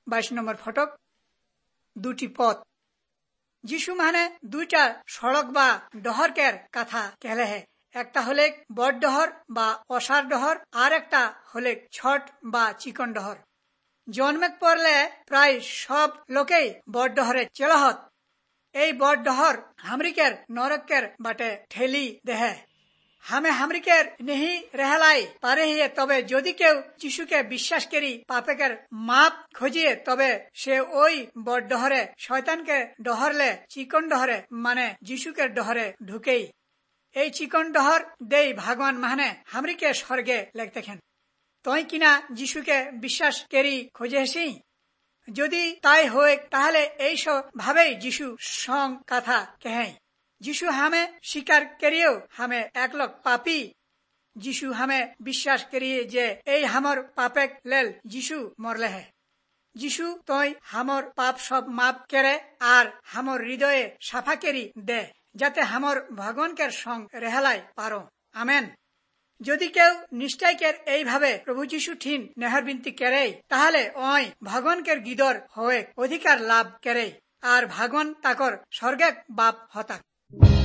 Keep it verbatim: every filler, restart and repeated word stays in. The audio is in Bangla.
বাইশ নম্বর ফটক দুটি পথ যিশু মানে দুইটা সড়ক বা ডহরকের কথা কেলে হে। একটা হলে বড় ডহর বা অসার ডহর, আর একটা হলে ছট বা চিকন ডহর। জন্মে পড়লে প্রায় সব লোকেই বড় ডহরে চেলাহত। এই বড় ডহর হামরিকের নরকের বাটে ঠেলি দেহে। হামে হামরিকের নেহি রেহালাই পারে হিয়ে, তবে যদি কেউ যিশুকে বিশ্বাস করি পাপেকের মাপ খোঁজিয়ে, তবে সে ওই বড় ডহরে শয়তানকে ডহরলে চিকন ডহরে মানে যিশুকে ডহরে ঢুকেই। এই চিকন ডহর দেই ভগবান মানে হামরিকে স্বর্গে লেখতেছেন। তই কিনা যিশুকে বিশ্বাস করি খোঁজে হেসি। যদি তাই হয় তাহলে এই সব ভাবেই যিশু সং কথা কেহে। যিশু হামে স্বীকার করিয়েও হামে এক লোক পাপি। যিশু হামে বিশ্বাস করিয়ে যে এই হামর পাপেক लेल যিশু মরলে হে। যিশু তই হামর পাপ সব মাপ করে আর হামর হৃদয়ে সাফা করি দে, যাতে হামর ভগবানকের সঙ্গ রেহালাই পারো। আমেন। যদি কেউ নিষ্ঠাইকের এইভাবে প্রভু যিশু ঠিন নেহর বিনতি করে, তাহলে ওই ভগবানকের গিদর হয়ে অধিকার লাভ করে আর ভগবান তাকর স্বর্গে বাপ হতাক।